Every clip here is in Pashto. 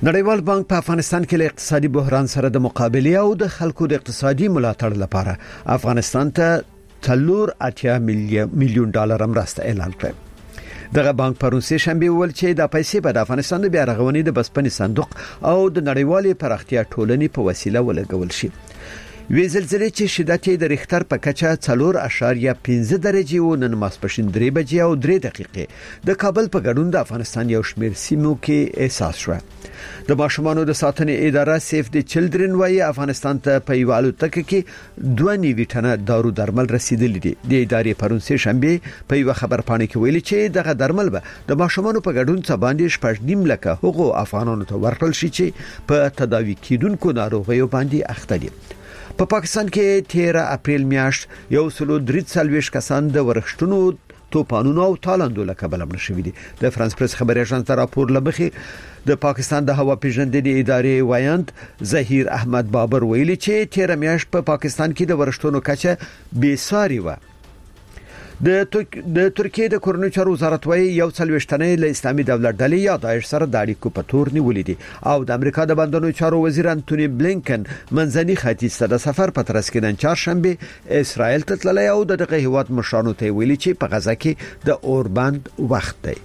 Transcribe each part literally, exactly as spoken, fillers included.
نړیوال بانک په افغانستان کې له اقتصادي بحران سره د مقابله او د خلکو د اقتصادي ملاتړ لپاره افغانستان ته څلور اتیا میلیون ډالر مرسته اعلان کړ. دغه بانک پرون سه شنبه ویل چې د پیسې په افغانستان د بیا رغونې د بسپنې صندوق او د نړیوالې پراختیا ټولنې په وسیله ولګول شي. وی زلزلې چې شدت یې د ریختر په کچه څلور اعشاریه پنځه درجې و نن ماسپښین درې بجې او درې دقیقې د کابل په ګډون د افغانستان یو شمېر سیمو کې احساس شو. د ماشومانو د ساتنې اداره سیف دی چلډرن وايي افغانستان ته په یو الوتکه کې دوه نیوي ټنه دارو درمل رسیدلي دي. د ادارې پرون سه شنبه په یو خبر پاڼه کې ویلي چې دغه درمل به د ماشومانو په ګډون څخه باندې شپږ نیم لکه هغو افغانانو ته ورکړل شي چې په تداوی کیدونکو ناروغیو باندې اخته دي. په پا پاکستان کې تیرہ اپریل میاشت یو سلو درې څلوېښت کسان د ورښتونو توپانونو او تالندو له کبله مړ شوي دي. د فرانس پریس خبري اژانس راپور لمخې د پاکستان د هوا پیژندنې ادارې وایند ظهیر احمد بابر ویلي چې تیرہ میاشت په پا پاکستان کې د ورښتونو کچه بې ساري و. د د ترکیه د کورنۍ چارو وزارت وايي یو څلوېښتنې له اسلامي دولت ډلې یا داعش سره د اړیکو په تور نیولې دي او د امریکا د بندونو چارو وزیر انټونی بلینکن منځني ختیځ ته د سفر په ترڅ کې نن چهارشنبه اسرائیل ته تللی او دغه هیواد مشرانو ته ویلي چې په غزا کې د اوربند وخت دی.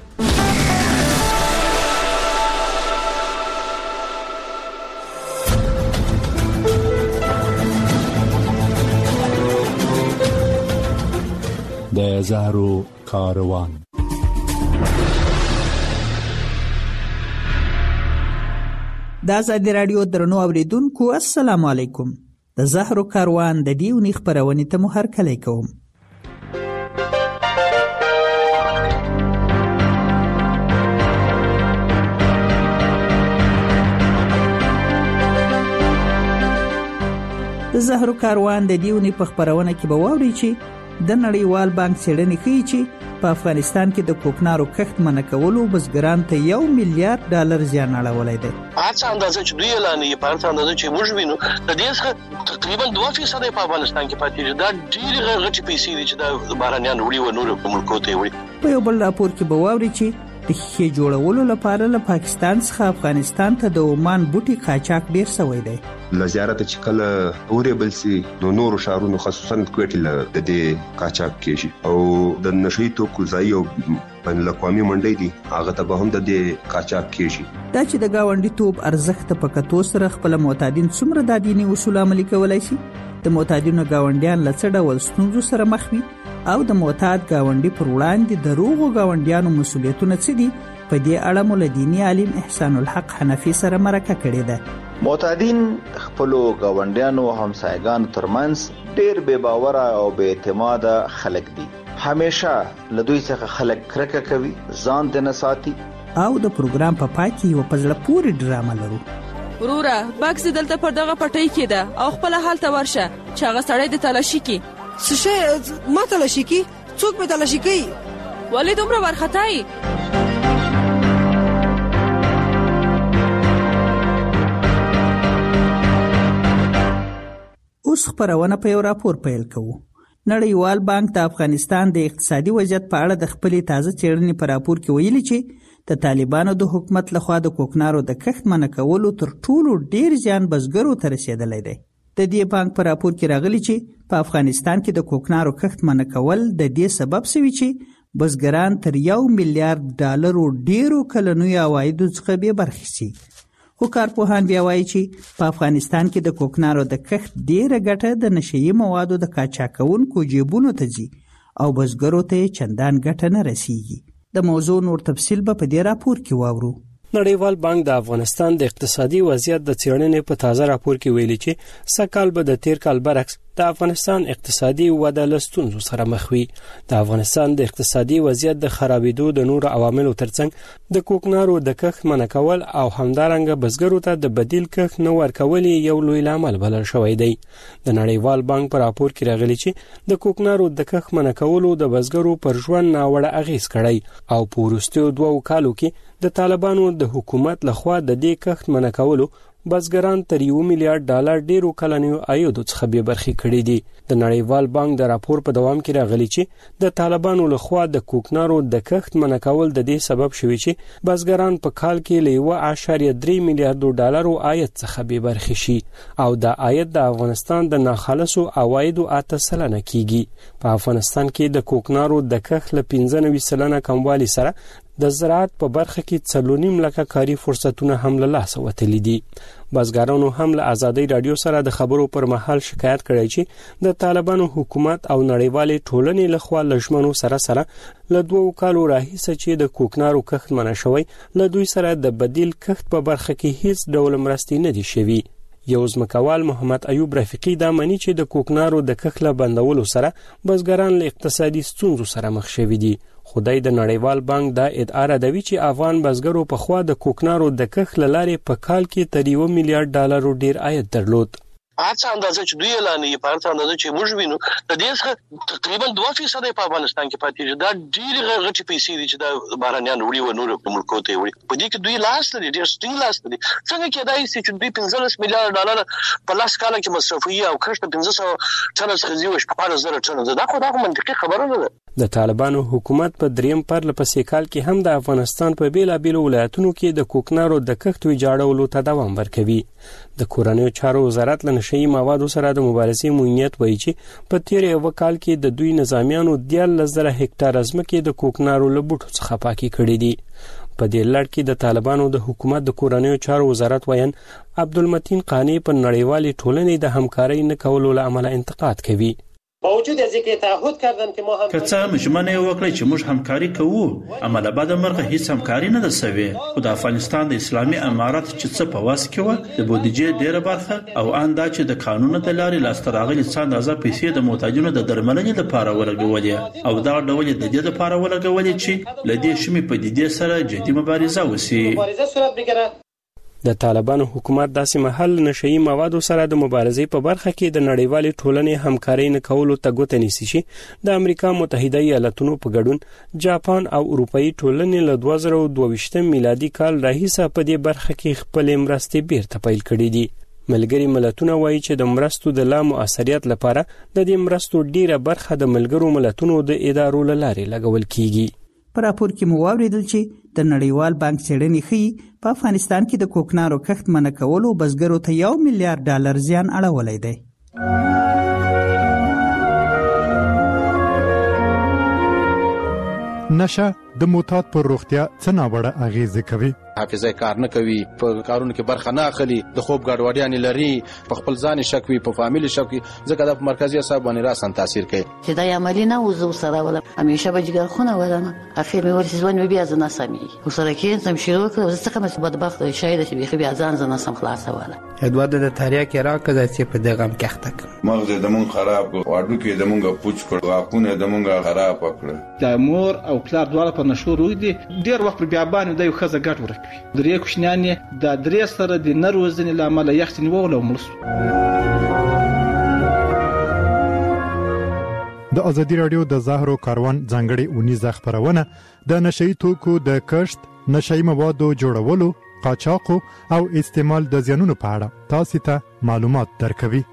د زهرو کاروان. د آزادي رادیو درنو اوریدونکو السلام علیکم. د زهرو کاروان د دې ونې خبرونه ته مو هرکلی کوم. د زهرو کاروان د دې ونې په خبرونه کې به واورئ چې د نړیوال بانک څېړنې ښیي چې په افغانستان کې د کوکنارو کښت منع کولو بزګران ته یو میلیارډ ډالر زیان اړولی دی. هر څه اندازه چې دوی اعلانوي په هر څه اندازه چې موږ وینو د دې څخه تقریبا دوه فیصد په افغانستان کې پاتې دي. دا ډېرې غټې پیسې دي چې د بهرنیان وړي و نور ملکو ته وړي. په یو بل راپور کې به واورئ چې د ښیښې جوړولو لپاره له پاکستان څخه افغانستان ته د عمان بوټي قاچاق ډیر شوی دی. له زیارت چې کله اورېبل سي نو نورو شهرونو خصوصا کوټې له د دې قاچاق کېږي او د نشئی توکو ځای او بین الاقوامي منډۍ دي هغه ته به هم د دې قاچاق کېږي. دا چې د گاونډي توپ ارزښت په کتو سره خپل معتادین څومره د دیني اصول عملي کولای شي، د معتادینو گاونډیان له څه ډول ستونزو سره مخ وي او د معتاد گاونډي پر وړاندې د روغو گاونډیانو مسؤلیتونه څه دي، په دې اړه مو له دیني عالم احسان الحق حنفي سره مرکه کړې ده. معتادین خپلو گاونډیانو همسایگانو ترمنځ ډیر بے باور او بے اعتماد خلک دي. همیشه له دوی څخه خلک کرکه کوي، ځان د نه ساتي. او د پروګرام په پای کې یو پزړه پورې ډرامه لرو. وروره بکس دلته پر دغه پټۍ کې ده او خپل حال ته ورشه چې هغه سړی د تلاشي کې څه شي ما تلاشي کې څوک به تلاشي کوي؟ ولې دومره ورختای؟ اوس خبرونه په یو راپور پیل کوو. نړیوال بانک د افغانستان د اقتصادي وضعیت په اړه د خپلې تازه څېړنې په راپور کې ویلي چې د طالبانو د حکومت لخوا د کوکنارو د کښت منع کولو تر ټولو ډیر زیان بزګرو ته رسېدلی دی. د دې بانک په راپور کې راغلي چې په افغانستان کې د کوکنارو کښت منع کول د دې سبب شوي چې بزګران تر یو میلیارډ ډالرو ډیرو کلنیو عوایدو څخه بې برخې شي. خو کارپوهان بیا وایي چې په افغانستان کې د کوکنارو د کښت ډیره ګټه د نشهیي موادو د قاچاقونکو جیبونو ته ځي او بزګرو ته چندان ګټه نه رسیږي. د موضوع نور تفصیل به په دې راپور کې واورو. نړیوال بانک د افغانستان د اقتصادي وضعیت د څېړنې په تازه راپور کې ویلي چې سږ کال به د تیر کال برعکس د افغانستان اقتصادي وده له ستونزو سره مخ وي. د افغانستان د اقتصادي وضعیت د خرابېدو د نورو عواملو ترڅنګ د کوکنارو د کښت منع کول او همدارنګه بزګرو ته د بدیل کښت نه ورکول یو لوی لامل بلل شوی دی. د نړیوال بانک په راپور کې راغلي چې د کوکنارو د کښت منع کولو د بزګرو پر ژوند ناوړه اغېز کړی او په وروستیو دوو کالو کې د طالبانو د حکومت لخوا د دې کښت منع کولو بزګران تر یو میلیارډ ډالر ډیرو کلنیو عایدو څخه به برخې کړي دي. د نړیوال بانک د راپور په دوام کې راغلی چې د طالبانو لخوا د کوکنارو د کښت منع کول د دې سبب شوی چې بزګران په کال کې له یو اعشاریه درې میلیارډ ډالرو عاید څخه به برخې شي او د عاید د افغانستان د ناخالصو عوایدو اته سلنه کیږي. په افغانستان کې د کوکنارو د کښت له پنځه نوي سلنه کموالي سره د زراعت په برخه کې څلورنیم لکه کاري فرصتونه هم له لاسه وتلي دي. بزګرانو هم له ازادي رادیو سره د خبرو پر مهال شکایت کړی چې د طالبانو حکومت او نړیوالې ټولنې لخوا لژمنو سره سره له دوو کالو راهیسه چې د کوکنارو کښت منع شوی له دوی سره د بدیل کښت په برخه کې هیڅ ډول مرستې نه دي شوي. یو ځمکوال محمد ایوب رفیقی دا مني چې د کوکنارو د کښت له بندولو سره بزګران له اقتصادي ستونزو سره مخ شوي دي. خدای د نړیوال بانک دا ادعا ردوي چې افغان بزګرو په خوا د کوکنارو د کښت لارې په کال کې تر یو میلیارډ ډالر ډیر عاید درلود. هڅه اندازه چې دوی اعلان یې په هڅه اندازه چې موږ وینو د دې څخه تقریبا دوه فیصد په افغانستان کې پاتې دي. دا ډېر غټي پیسې دي چې د بهرنیان وړي و نور ملکو ته وړي. په دې کې دوی لاس لري، ډېر ستینګ لاس لري. څنګه کېدای شي چې دوی پنځلس میلیارډ ډالر په لاس کال کې مصرفوي او کښت پنځه سوه ټنه څخه زیات شپږ زره ټنه. دا خو دا منطقي خبره نه ده. د طالبانو حکومت په دریم پرله پسې کال کې هم د افغانستان په بیلابیلو ولایتونو کې د کوکنارو د کښت ویجاړولو ته دوام ورکوي. د کورنیو چارو وزارت له نشئی موادو سره د مبارزې موینیت وایي چې په تیر یو کال کې د دوی نظامیانو دیارلس زره هکټار ځمکې د کوکنارو له بوټو څخه پاکي کړې دي. په دې لړ کې د طالبانو د حکومت د کورنیو چارو وزارت وین عبدالمتین قانی په نړیوالې ټولنې د همکارۍ نه کولو له امله انتقاد کوي. باوجود از اینکه تعهد کردن که ما هم که څه مجمنه وکړي چې موږ همکاري کوو، عمله بعد مرغه هیڅ همکاري نه ده سوي. خو د افغانستان د اسلامي امارات چې څه په واس کې و د بودیجې ډیره برخه او ان دا چې د قانون د لارې لاستر راغلي څه اندازه پیسې د محتاجینو د درملنې لپاره ولګولې او دا ډول د دې لپاره ولګولې چې لدې شمې په دې سره جدي مبارزه وسی. مبارزه صورت بگیره. د طالبانو حکومت داسې محل نشئی موادو سره د مبارزې په برخه کې د نړیوالې ټولنې همکارۍ نه کولو ته ګوته نیسي چې د امریکا متحده ایالاتونو په ګډون جاپان او اروپאי ټولنې له دوه زره دوه ویشتم میلادي کال راهیسه په دې برخه کې خپل مرستې بیرته پیل کړې دي. ملګری ملتونه وایي چې د مرستو د لا مؤثریت لپاره د دې مرستو ډیره برخه د ملګرو ملتونو د ادارو له لارې لګول کیږي. په راپور کې مو واوریدل چې د نړیوال بانک څېړنې ښیي په افغانستان کې د کوکنارو کښت منع کولو بزګرو ته یو میلیارډ ډالر زیان اړولی دی. نشه د معتاد پر روغتیا څه ناوړه اغیزې کوي. حافظه کار نه کوي، په کارونو کې برخه نه اخلي، د خوب ګډوډیاں لري، په خپل ځان شک وي، په فامیل شک وي، ځکه د مرکزی اعصاب باندې راسن تاثیر کوي. چې دا عملی نه وزو سره ولا همیشه به جګر خونه ولنه اخر مې ورسې ځوان بیا ځنه سمي وسره کې سم شروع کړ څه کوم څه بدبخت شاید چې بیا ځان ځنه سم خلاص ولا ادوار د تاریخ کې راکړه چې په دغه مکخته مغز د مون خراب واډو کې د مونږه پوچ کړ واکونه د مونږه خراب کړ. د مور او پلار دواړه په نشو روي دي ډیر وخت بیا باندې د یو خزه ګټ ورکوي. درې کوښنانې د درې سره د نروزنې لامل یختنی وولو ملس. د ازادي رادیو د زهرو کاروان ځانګړي اونیزه خبرونه د نشئی توکو د کښت، نشئی موادو جوړولو، قاچاق او استعمال د زیانونو په اړه تاسو ته معلومات درکوي.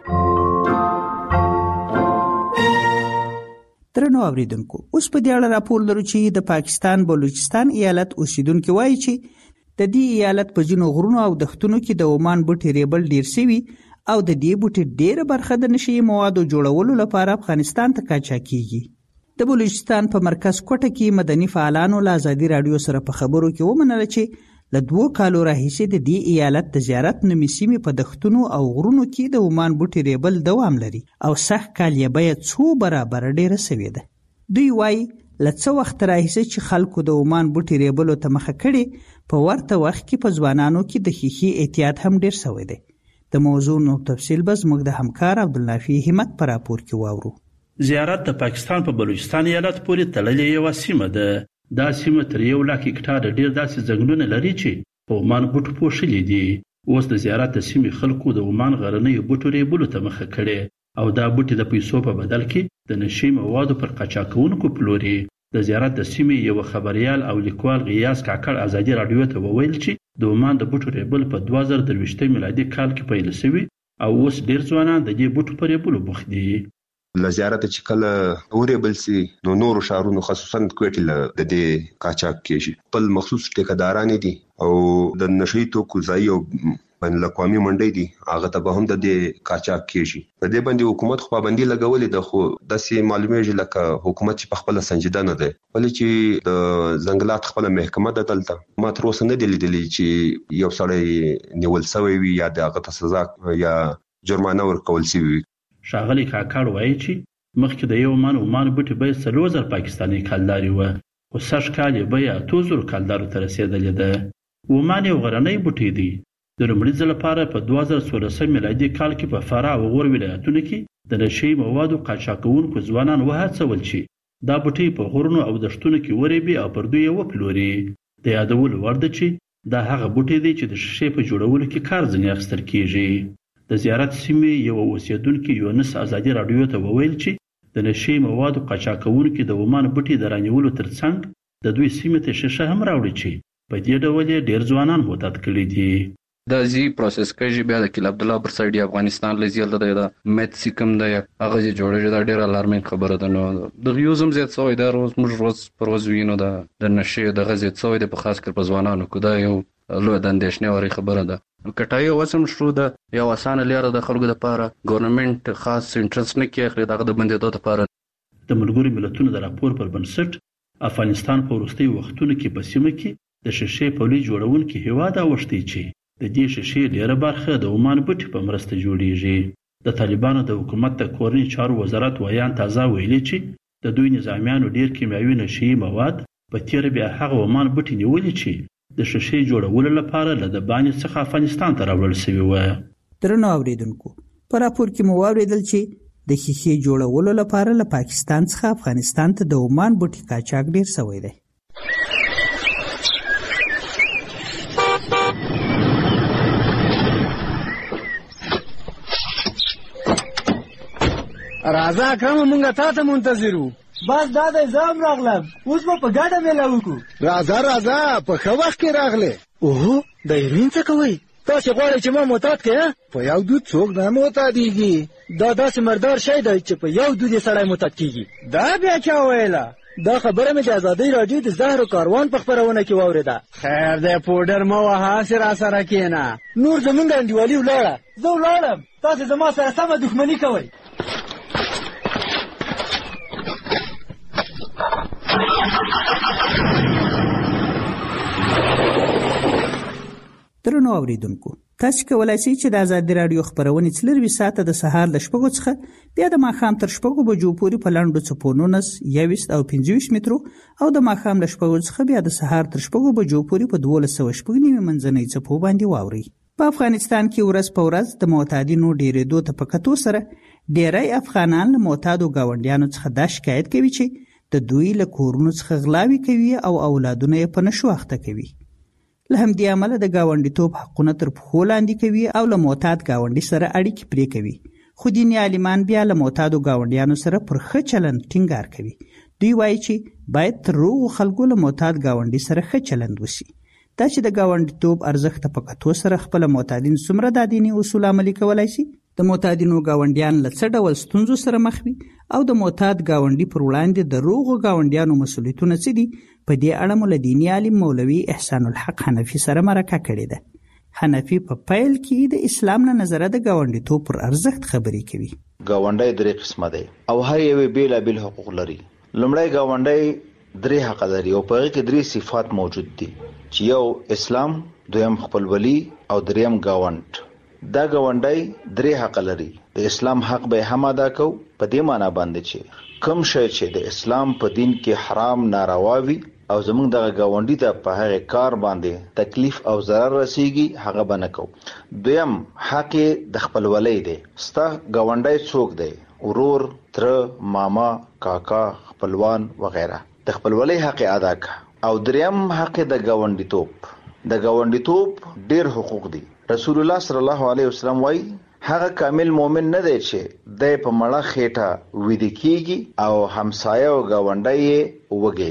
درنو اوریدونکو، اوس په دې اړه راپور لرو چې د پاکستان بلوچستان ایالت اوسیدونکو وایي چې د دې ایالت په ځینو غرونو او دښتونو کې د عمان بوټي ریبل ډیر سوي او د دې بوټي ډیره برخه د نشئی موادو جوړولو لپاره افغانستان ته قاچاق کیږي. د بلوچستان په مرکز کوټه کې مدني فعالانو له ازادي رادیو سره په خبرو کې ومنله چې له دوو کالو راهیسې د دې ایالت د زیارت نومي سیمې په دښتونو او غرونو کې د عمان بوټي ریبل دوام لري او سخت کال یې بیه څو برابر ډیره سوي ده. دوی وایي له څه وخت راهیسې چې خلکو د عمان بوټي ریبلو ته مخه کړې، په ورته وخت کې په ځوانانو کې د ښیښې اعتیاد هم ډیر سوی دی. د موضوع نو تفصیل به زموږ د همکار عبدالنافع همت په راپور کې واورو. زیارت د پاکستان په بلوچستان ایالت پورې تړلې یوه سیمه ده. دا سیمه تر یو لاک هکټاره ډیر داسې ځنګلونه لري چې په عمان بوټو پوښلي دي. اوس د زیارت د سیمې خلکو د عمان غرنیو بوټو ریبلو ته مخه کړې او دا بوټي د پیسو په بدل کې د نشئی موادو پر قاچاق کوونکو پلوري. د زیارت د سیمې یو خبريال او لیکوال غیاث کاکړ ازادي رادیو ته وویل چې د عمان د بوټو ریبل په دوه زره درویشت میلادي کال کې پیل شوی او اوس ډیر ځوانان د دې بوټو په ریبلو بوخت دي. لزیارت چې کله اورېبل سي نو نورو شهرونو خصوصا کوټې له د دې قاچاق کېږي. خپل مخصوص ټیکداران دي او د نشي توکو ځای او بین الاقوامي منډي دي هغه ته به هم د دې قاچاق کېږي. په دې باندې حکومت خو پابندي لګولې ده خو د سي معلومیږي لکه حکومت چې په خپل سنجیده نه ده ولې چې د ځنګلات خپل محکمه ده دلته ما تر اوسه نه دی لیدلې چې یو سړی نیول شوی وي یا د هغه سزا یا جرمانه ورکول شي. شاغلی کاکړ وایي چې مخکې د یو من عمان بوټي به څلور زره پاکستاني کلداري و خو سږ کال یې به اتو زرو کلدارو ته رسېدلې ده. عمان یو غرنی بوټی دی. د لومړي ځل لپاره په دوه زره څوارلسم میلادي کال کې په فراه او غور ولایتونو کې د نشي موادو قاچاق کوونکو ځوانان وهڅول چې دا بوټي په غرونو او دشتونو کې ورېبي او پر دوی یې وپلوري. د یادولو وړ ده چې دا هغه بوټی دی چې د شیشې په جوړولو کې کار ځینې اخیستل کېږي. د زیارت سیمې یو اوسیدونکي یونس ازادي راډیو ته وویل چې د نشي موادو قاچاق کوونکي د عمان بوټي د رانیولو ترڅنګ د دوی سیمې ته شیشه هم راوړي چې په دې ډول یې ډیر ځوانان معتاد کړي دي. دا زی پروسس کوي بیا د کله عبد الله پر سایډ افغانستان لزیل د دا مت سیکم د هغه جوړه دا ډیر الارمینګ خبره ده. نو د یوزم زیات سوې دا روز موږ روز پر ورځ وینو دا د نشي د غزې سوې د په خاص کر په ځوانانو کو دا یو لوی د اندېښنې وړي خبره ده. کټایو وسم شروع ده یو اسانه لاره د خلکو لپاره ګورنمنت خاص انټرست نه کوي خو دغه د بندیدو لپاره. د ملګرو ملتونو د راپور پر بنسټ افغانستان په وروستي وختونو کې په سیمه کې د شیشې پولي جوړونکي هیواد اوښتي چې د دې شیشې ډیره برخه د عمان بوټي په مرسته جوړیږي. د طالبانو د حکومت د کورني چارو وزارت ویان تازه ویلي چې د دوی نظامیانو ډیر کیمیاوي نشي مواد په تیر بیا هغه عمان بوټي نیولې چې د شیشې جوړولو لپاره له د باندې څخه افغانستان ته راوړل شوی و. درنو اوریدونکو په راپور کې مو واوریدل چې د شیشې جوړولو لپاره له پاکستان څخه افغانستان ته د عمان بوټي قاچاق ډیر شوی دی. راځه اکرم مونږه تا ته منتظرو. بس دا د زام راغلم اوس په ګډه مېله وکړو. راځه راځه په ښه وخت کې راغله. اوه د ایرین څه کوي؟ تاسو غواړئ چې ما معتاد کړئ؟ په یو دود څوک نه معتادیږي. دا داسې مردار شی دی چې په یو دود یې سړی معتاد کیږي. دا بیا چا ویله؟ دا خبره مې د ازادۍ راډیو د زهرو کاروان په خپرونه کې واورېده. خیر دی پوډر مه وهه هسې راسره کښېنه. نور زمونږ انډیوالي ولاړه. زه ولاړم تاسو زما سره سمه دښمني کوئ. درنو اوریدونکو تاسو کولای شئ چې د ازادي رادیو خبرونه څلروي ساعته د سهار ل شپږو څخه بیا د ماښام تر شپږو بجو پورې په لاندو چپونونس یويست او پنځه مترو او د ماښام ل شپږو څخه بیا د سهار تر شپږو بجو پورې په دوه سوه شپږ نیمه منځنۍ چپو باندې واوري. په افغانستان کې ورځ په ورځ د معتادینو ډیرېدو ته په کتو سره ډیری افغانان له معتادو گاونډیانو څخه دا شکایت کوي چې د دوی له کورونو څخه غلاوي کوي او اولادونه یې په نشو اخته کوي. له همدې امله د ګاونډیتوب حقونه تر پښو لاندې کوي او له معتاد ګاونډي سره اړیکې پرې کوي. خو دیني عالمان بیا له معتادو ګاونډیانو سره پر ښه چلند ټینګار کوي. دوی وایي چې باید تر روغو خلکو له معتاد ګاونډي سره ښه چلند وشي. دا چې د ګاونډیتوب ارزښت په کتو سره خپل معتادین څومره د دیني اصول عملي کولای شي، د معتادینو ګاونډیان له څه ډول ستونزو سره مخ وي او د معتاد ګاونډي پر وړاندې د روغو ګاونډیانو مسؤلیتونه څه دي، په دې اړه مو له دیني عالم مولوي احسان الحق حنفي سره مرکه کړې ده. حنفي په پیل کې د اسلام نه نظر د ګاونډیتوب پر ارزښت خبرې کوي. ګاونډي درې قسمه دي او هر یو بیل بیل حقوق لري. لومړی ګاونډي درې حق لري او په هغه کې درې صفات موجود دي چې یو اسلام، دویم خپلولي او دریم گاوند. دا گاونډي درې حق لري. د اسلام حق به هم ادا کو په دې معنی باندې چې کوم شی چې د اسلام په دین کې حرام ناروا وي او زمونږ دغه گاونډي ته په هغه کار باندې تکلیف او ضرر رسیږي هغه به نه کو. دویم حق د خپلولي دی. ستا گاونډي څوک دی؟ ورور، تر، ماما، کاکا، خپلوان وغیرہ. د خپلولي حق ادا کا. او دریم حق د گاونډیتوب. د گاونډیتوب ډیر حقوق دي. رسول الله صلی الله علیه وسلم وایي هغه کامل مؤمن نه دی چې د په مړه خېټه ویده کیږي او همسایه او گاونډي وږي وي.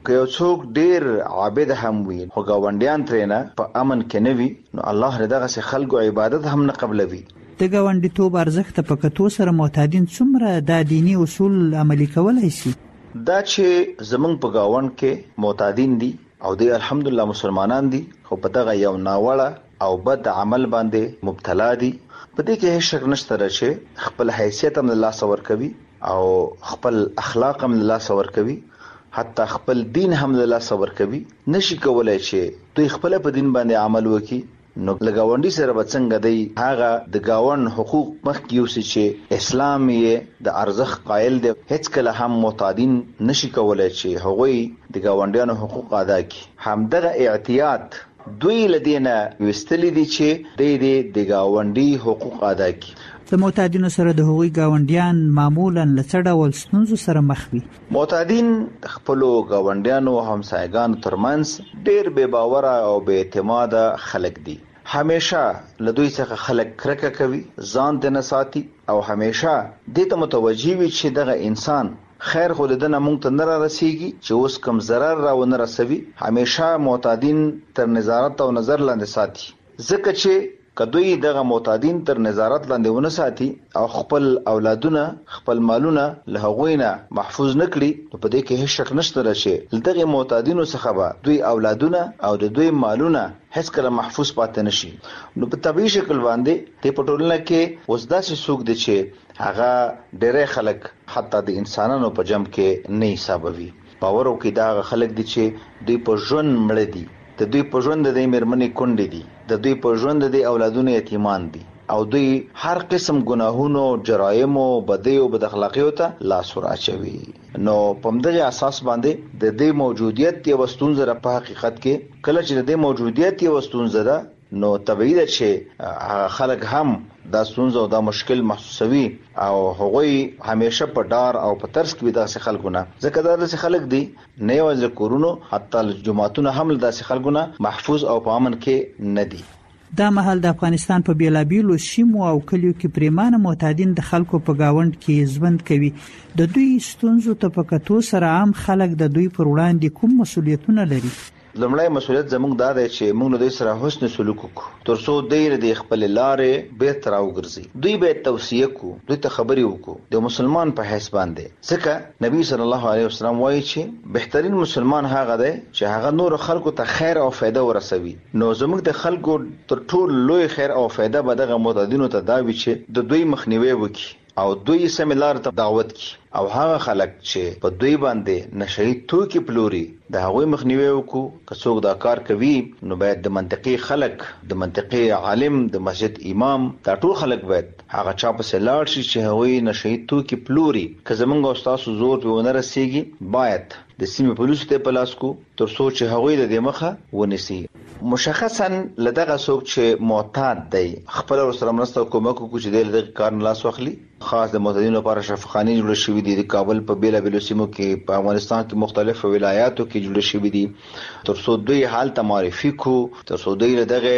که یو څوک ډیر عابد هم وي خو ګاونډیان ترېنه په امن کې نه وي نو الله دغه خلکو عبادت هم نه قبلوي. د ګاونډیتوب ارزښت په کتو سره معتادین څومره د دینی اصول عملي کولای شي؟ دا چې زمونږ په گاوند کې معتادین دي او د الحمدلله مسلمانان دي خو په دغه یو ناوړه او بد عمل باندې مبتلا دي. په دې کې هیڅ شک نشته چې خپل حیثیت هم الله سور کوي او خپل اخلاق هم الله سور کوي، حتی خپل دین هم الله سور کوي. نشي کولای چې دوی خپل په دین باندې عمل وکړي نو لګاونډي سره به څنګه دی هغه د گاوند حقوق مخکې یوسي چې اسلام یې د ارزښت قائل دی. هیڅ کله هم معتادین نشي کولای چې هغوی د گاونډیانو حقوق ادا کړي. همدغه اعتیاد دوی لدینه وستلی دي چې د د گاونډي حقوق ادا کړي. د معتادینو سره د هغوی گاونډیان معمولا له څه ډول ستونزو سره مخ وي؟ معتادین خپلو گاونډیانو همسایگانو ترمنځ ډیر بے باوره او بے اعتماده خلک دي. همیشه له دوی څخه خلک کرکه کوي، ځان د نه ساتي او همیشه دې ته متوجي وي چې دغه انسان خیر خو دنه مونږ ته نه را رسیږي چې اوس کم ضرر را ونه رسوي. همیشه معتادین تر نظارت او نظر لاندې ساتي، ځکه چې کدوی دغه معتادین تر نظارت لاندې ونه ساتي او خپل اولادونه خپل مالونه له هغوی نه محفوظ نکړي نو په دې کې هیڅ شک نشته چې دغه معتادینو څخه به دوی اولادونه او د دوی مالونه هیڅ کله محفوظ پاتې نشي. نو په طبيعي شکل باندې د پټولنه کې اوس داسې څوک دي چې هغه ډېر خلک حتی د انسانانو په جمع کې نه حسابوي. باور وکړي دا خلک دي چې دوی په ژوند مړ دي، د دوی په ژوند د میرمنې کونډې دي، د دوی په ژوند د اولادونو یتیمان دي او دوی هر قسم ګناهونو، جرایمو، بدیو، بد اخلاقیو ته لاس ورچوي. نو په دغه اساس باندې د دې موجودیت یو ستونزه په حقیقت کې کله چې د دې موجودیت یو ستونزه ده نو طبیعي ده چې خلک هم دا ستونزه او دا مشکل محسوسوي او هغوی همیشه په ډار او په ترس کې داسې خلکونه ځکه دا داسې خلک دي نه یوازې کورونو حتی جماعتونه هم داسې خلکونه محفوظ او په امن کې نه دي. دا مهال د افغانستان په بیلابیلو سیمو او کلیو کې پریمانه معتادین د خلکو په گاوند کې ژوند کوي. د دوی ستونزو ته په کتو سره عام خلک د دوی پر وړاندې کوم مسولیتونه لري؟ لومړی مسولیت زموږ دا دی چې موږ له دوی سره حسن سلوک وکړو ترڅو دوی د خپل لارې بیرته راوګرځي. دوی به توصیه کو، دوی ته خبرې وکړو د مسلمان په حیث باندې، ځکه نبی صلی الله علیه وسلم وایي چې بهترین مسلمان هغه دی چې هغه نور خلکو ته خیر او فایده ورسوي. نو زموږ د خلکو تر ټول لوی خیر او فایده به دغه معتادینو ته دا وي چې د دوی مخنیوي وکړي او دوی سملار ته دعوت کی او هغه خلک چې په دوی باندې نشئی توکي پلوري د هغوی مخنیوي وکړو. که څوک دا کار کوي نو باید د منطقي خلک، د منطقي عالم، د مسجد امام، دا ټول خلک باید هغه چا په سلاړ شي چې هغوی نشئی توکي پلوري. که زمونږ استاد زور په ونه رسیږي باید د سیمې پولیسو ته پلاس کو تر څو چې هغوی د دې مخه ونیسي. مشخصا لدغه څوک چې معتاد دی خپل سره مرسته کومک کو چې د کار نه لاس واخلي. خاص د معتادینو لپاره شفاخانې جوړ شوې دي د کابل په بیلا بیلو سیمو کې، په افغانستان کې مختلفو ولایاتو کې جوړ شوې دي تر څو دوی حال ته معرفي کو، تر څو دوی دغه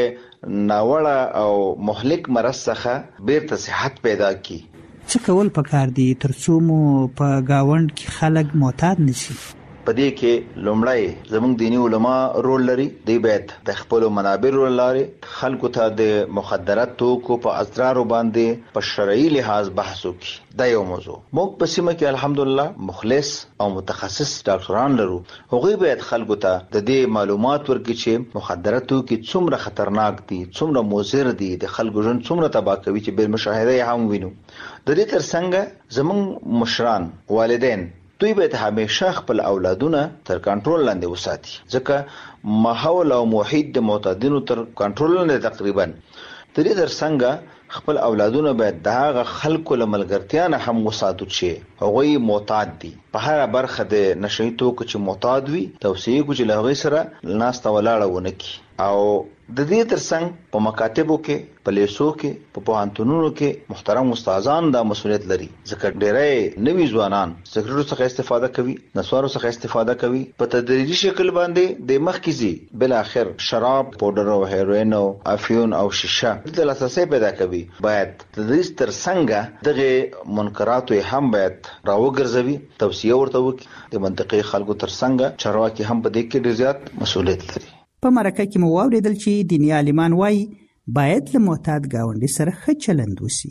ناوړه او مهلک مرض څخه بیرته صحت پیدا کړي. څه کول پکار دي تر څو مو په گاوند کې خلک معتاد نشي؟ په دې کې لومړی زموږ دینی علما رول لري. دوی باید د خپل منابر لري خلکو ته د مخدرات توکو په اضرارو باندې په شرعي لحاظ بحث وکړي. دا یو موضوع. موږ په سیمه کې الحمدلله مخلص او متخصص ډاکټران لرو. هغوی باید خلکو ته د دې معلومات ورکړي چې مخدرات توکي څومره خطرناک دي، څومره مضر دي، د خلکو ژوند څومره تباہ کوي چې بل مشاهده هم وینو. د دې ترڅنګ زموږ مشران، والدین، دوی باید همیشه خپل اولادونه تر کنټرول لاندې وساتي، ځکه ماحول او محیط د معتادینو تر کنټرول لاندې تقریبا. د دې ترڅنګ خپل اولادونه باید د هغه خلکو له ملګرتیا نه هم وساتو چې هغوی معتاد دي. په هره برخه د نشئی توکو چې معتاد وي توصیه کو چې له هغوی سره ناسته ولاړه ونه کړي او د دې ترڅنګ په مکاتبو کې په لیسو کې په پوهنتونونو کې محترم استادان دا مسؤلیت لري ځکه ډېرې نوي ځوانان سګریټو څخه استفاده کوي نسوارو څخه استفاده کوي په تدریجي شکل باندې د مخکزي بل اخر شراب پاوډر او هیروین او افیون او شیشه د لاسه پیدا کوي باید تدریج ترڅنګ دغه منکرات هم باید راوګرځوي توصیه ورته وکړي د منطقي خلکو ترڅنګ چارواکي هم په دې کې ډېر زیات مسؤلیت لري. په مرکه کې مو واوریدل چې دیني عالمان وایي باید له معتاد ګاونډي سره ښه چلند وشي.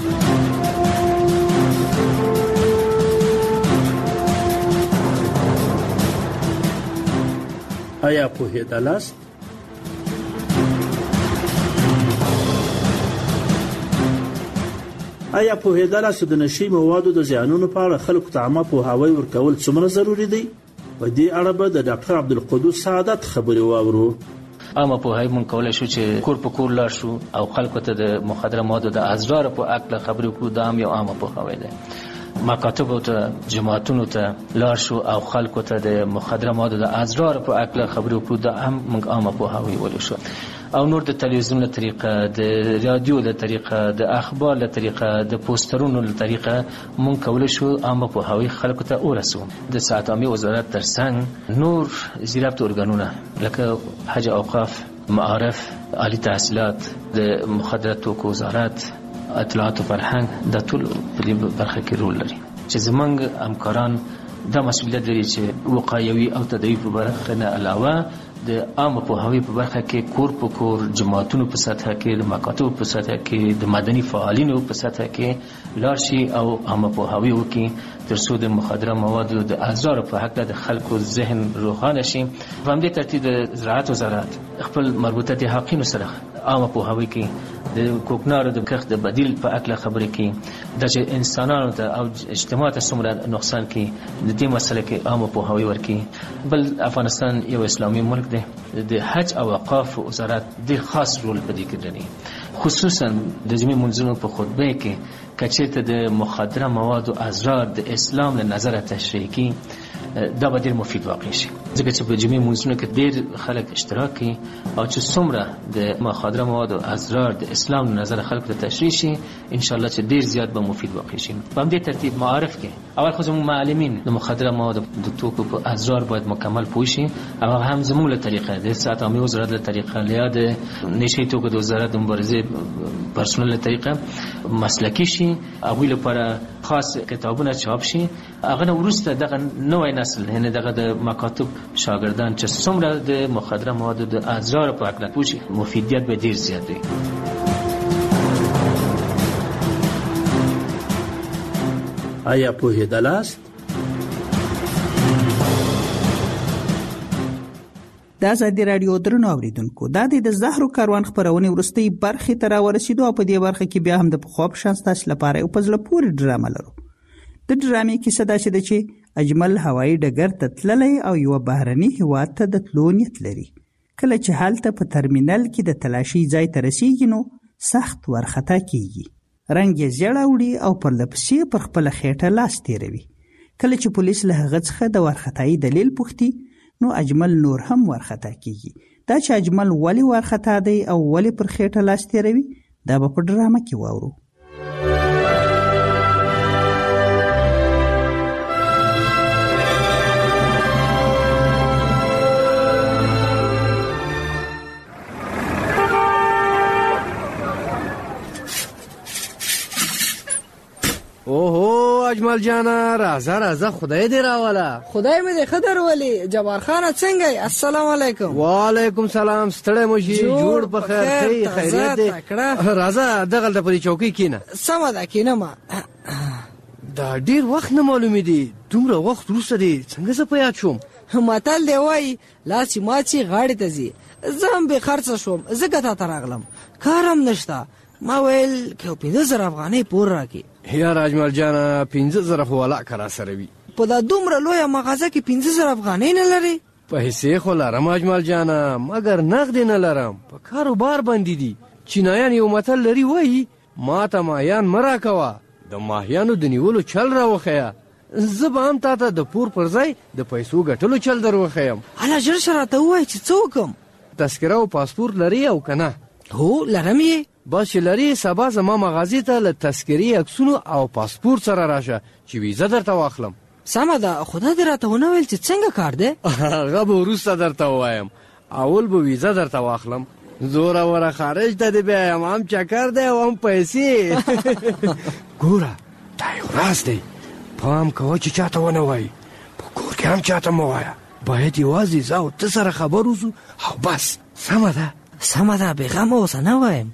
آیا پوهېدلاست؟ آیا پوهېدلاست د نشي موادو د زیانونو په اړه خلکو ته عامه پوهاوی ورکول څومره ضروري دی؟ په دې اړه به د ډاکټر عبدالقدوس سعادت خبرې واورو. عامه پوهاوی مونږ کولی شو چې کور په کور لاړ شو او خلکو ته د مخدره موادو د اضرار په اړه خبرې وکړو. دا هم یو عامه پوهاوی دی. مکاتبو ته جماعتونو ته لاړ شو او خلکو ته د مخدره موادو د اضرار په اړه خبرې وکړو. دا هم مونږ عامه پوهاوی ولې شو. او نور د تلویزیون له طریقه د رادیو له طریقه د اخبار له طریقه د پوسټرونو له طریقه مونږ کولی شو عامه پوهاوی خلکو ته ورسو. د صحت عامه وزارت ترڅنګ نور زیرابط ارګانونه لکه حج اوقاف معارف عالی تحصیلات د مخدره توکو وزارت اطلاعات او فرهنګ د ټول په دې برخه کې رول لري چې زمونږ همکاران دا مسؤلیت لري چې وقایوي او تداوي په برخه نه علاوه د عامه پوهاوی په برخه کې کور په کور جماعتونو په سطح کې د مکاتبو په سطح کې د مدني فعالینو په سطح کې لاړ شي او عامه پوهاوی وکړي تر څو د مخدره موادو د اضرار په حق د خلکو ذهن روښانه شي. په همدې ترتیب د زراعت وزارت خپل مربوطه د حقینو سره عامه پوهاوی کې د کوکنارو د کښت د بدیل په اړه خبرې کې د چې انسانانو ته او اجتماع ته څومره نقصان کې د دې مسله کې عامه پوهاوی ورکړي. بل افغانستان یو اسلامي ملک دی. د حج او اوقاف وزارت ډېر خاص رول په دې کې لري خصوصا د جمعې منځونو په خطبه کې کچېرته د مخدره موادو اضرار د اسلام له نظره تشریح کی دا به ډېر مفید واقع شي ځکه چې په جمعې منځونو کې ډېر خلک اشتراک کوي او چې څومره د مخدره موادو اضرار د اسلام له نظره خلکو ته تشریح شي ان شاء الله چې ډېر زیات به مفید واقع شي. په همدې ترتیب معارف کې اول خو زموږ معلمین د مخدره موادو د توکو په اضرار باید مکمل پوه شي او هم زموږ له طریقه د صحت عامه وزارت له طریقه یا د نشي توکو د وزارت د مبارزې پرسونل له طریقه مسلکی شي او لپاره خاص کتابونه چاپ شي. هغه نه وروسته دغه نوې نسل یعنی دغه د مکاتب شاګردان چې څومره د مخدره موادو د اضرار په اړه پوه شي مفیدیت به ډیر زیات وي. آیا پوهېدلاست؟ د ازادي راډیو درنو اوریدونکو دا د زهرو کاروان خبرونه ورستي برخه تر ورسېدو او په دې برخه کې بیا هم د خواب شانس تاسو لپاره او پزله پوری ډرامه لرو. د ډرامې کیسه دا چې د چې اجمل هوایی ډګر ته تللی او یو بهرني هیواد ته د تلو نیت لري. کله چې هلته په ترمینل کې د تلاشي ځای ته رسیږي نو سخت ورخطا کیږي. رنګ یې زیړ اوړي او پر لپسې پر خپل خېټه لاس تیروي. کله چې پولیس له هغه څخه د ورخطایي دلیل پوښتي نو اجمل نور هم ورخطا کیږي. دا چې اجمل ولی ورخطا دی او ولی پر خېټه لاس تیروي دا به په ډرامه کې واورو. اوهو اجمل جانا رازه رازه خدای دې راواله. خدای مې دې خدر ولی. جبار خان څنګه؟ السلام علیکم. وعلیکم سلام. ستړی مو شي جوړ په خیر خیریت دې. رازه دغه د پری چوکۍ کینه. سم ده کینه ما. دا ډیر وخت نه معلومې دي. دومره وخت وروسته دې څنګه زه په یاد شوم؟ متل دی وای لاس ماچی غاړې ته ځي. زم به خرڅ شوم زګه ته راغلم کارم نشتا. ما ویل که پنځه زره افغانۍ پور راکې. یا اجمل جانا پنځه زره خو ولا کرا سره وي. په دا دومره لویه مغازه کې پنځه زره افغانۍ نه لري؟ پیسې خو لرم اجمل جانا مګر نقد نه لرم. په کاروبار باندې دي. چینایان یو متل لري وایي ما ته ماهیان مرا کوه د ماهیانو د نیولو چل راوښیه. زه به هم تا ته د پور پر ځای د پیسو ګټلو چل در وښیم. اله ژر شه راته ووایه چې څه وکړم. تذکره او پاسپورت لري او کنه؟ هو لرم یې. بس چې لري سبا زما مغازي ته له تذکرې عکسونو او پاسپورت سره راشه چې ویزه درته واخلم. سمه ده، خدا دې راته ونه ویل چې څنګه کار دی؟ هغه به وروسته درته ووایم. اول به ویزه درته واخلم، زوره وره خارج ته دې بیا یم، هم چکر دی او هم پیسې. ګوره دا یو راز دی، پام کوه چې چاته ونه وایي، په کور کې هم چاته مه وایه. باید یوازې زه او ته سره خبر وځو او بس. سمه ده سمه ده، بېغمه اوسه، نه وایم.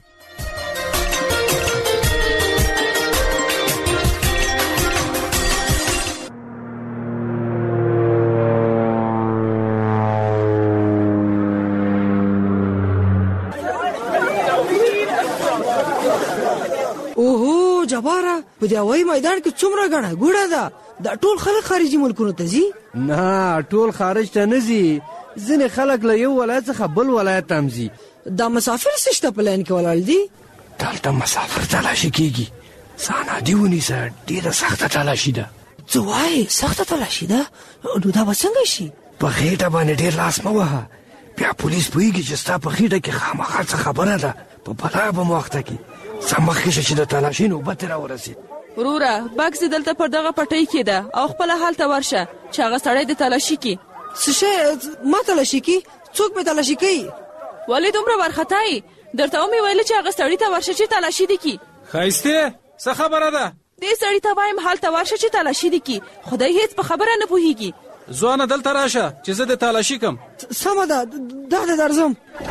اوهو جباره، په دې هوایي میدان کې څومره ګڼه ګوڼه ده. دا ټول خلک خارجي ملکونو ته ځي؟ نه، ټول خارج ته نه ځي، ځینې خلک له یو ولایت څخه بل ولایت ته هم ځي. دا مسافر څه شته په لاین کې ولاړ دي؟ دلته مسافر تلاشي کېږي، سانادي ونیسه، ډېره سخته تلاشي ده. څه وایې؟ سخته تلاشي ده؟ نو دا به څنګه شي؟ په خېټه باندې ډېر لاس مه وهه، بیا پولیس پوهېږي چې ستا په خېټه کې خامخا څه خبره ده، په بلا به مو وخته کړي. څه مخکې شه چې د تلاشي نوبت یې راورسېد. وروره بکس دې دلته پر دغه پټۍ کې ده او خپله هلته ورشه چې هغه سړی دې تلاشي کړي. څه شی ما تلاشي کړي؟ څوک مې تلاشي کوي؟ ولې دومره وارخطایې؟ درته ومې ویله چې هغه سړي ته ورشه چې تلاشي دې کړي. ښایستې څه خبره ده؟ دې سړي ته وایم هلته ورشه چې تلاشي دې کړي. خدای هېڅ په خبره نه پوهېږي. ځوانه دلته راشه چې زه دې تلاشي کړم. سمه ده، دا دې درځم.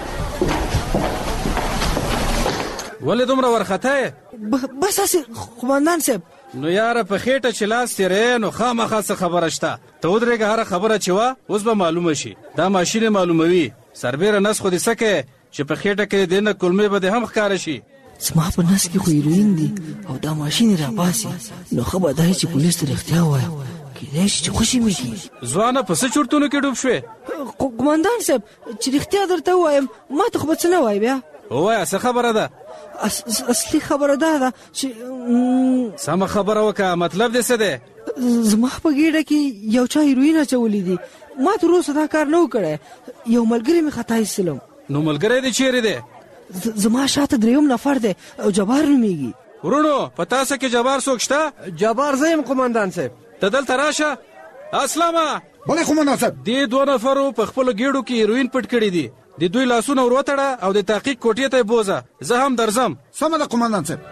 ولې دومره وارخطایې؟ بس هسې قومندان صاحب. نو یاره په خېټه چې لاس تېرې نو خامخا څه خبره شته. ته ودرېږه، هره خبره چې وه اوس به معلومه شي. دا ماشین یې معلوموي. سربیره نس خو دې څه کوې چې په خېټه کې دې نه کلمې به دې هم ښکاره شي. زما په نس کې خو هیروین دي او دا ماشین یې راباسي، نو ښه به دا چې پولیس ته رښتیا ووایم، کېدای شي چې خوشي مې کړي. ځوانه په څه چورتونو کې ډوب شوې؟ قومندان صاحب چې رښتیا درته ووایم ما ته خو به څه نه وایې بیا. ووایه څه خبره ده؟ اصلي خبره دا ده چې سمه خبره وکړه، مطلب دې څه دی؟ زما په ګېډه کې یو چا هیروین اچولي دي، ما تر اوسه دا کار نه و کړی. یو ملګری مې خطا ایستلم. نو ملګری دې چیرې دی؟ زما شاته درېیم نفر دی او جبار نومېږي. ورونو په تاسو کې جبار څوک شته؟ جبار زه یم قومندان صاحب. ته دلته راشه. اسلامه. بلې قومندان صاحب. دې دوه نفرو په خپلو ګېډو کې هیروین پټ کړي دي. د دوی لاسونه ور وتړه او د تحقیق کوټې ته یې بوځه، زه هم درځم. سمه ده قومندان صاحب.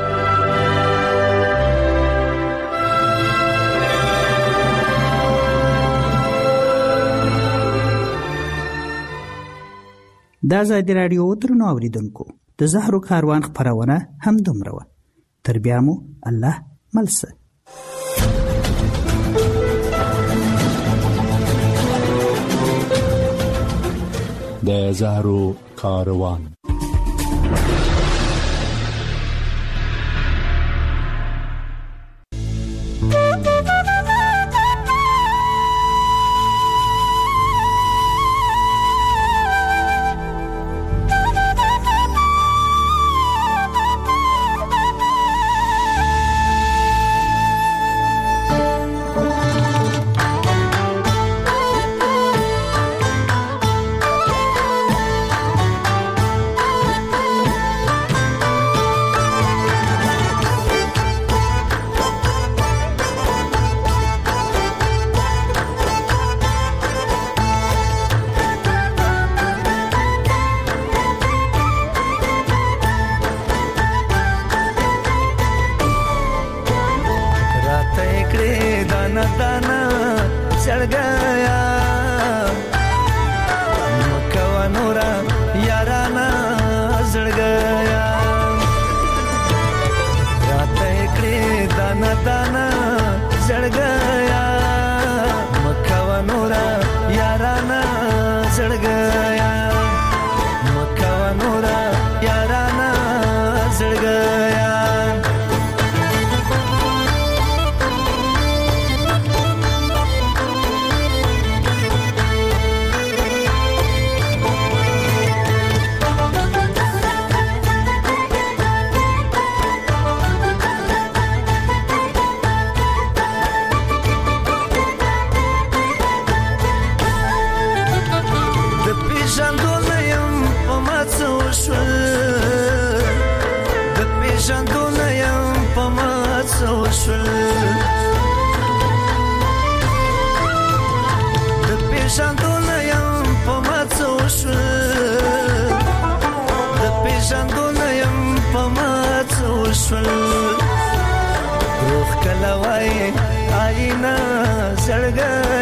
دا ازادي راډیو درنو اوریدونکو، د زهرو کاروان خپرونه هم دومره وه. تر بیا مو الله ملسه. د زهرو کاروان. شول روح کلوای آینا زړګ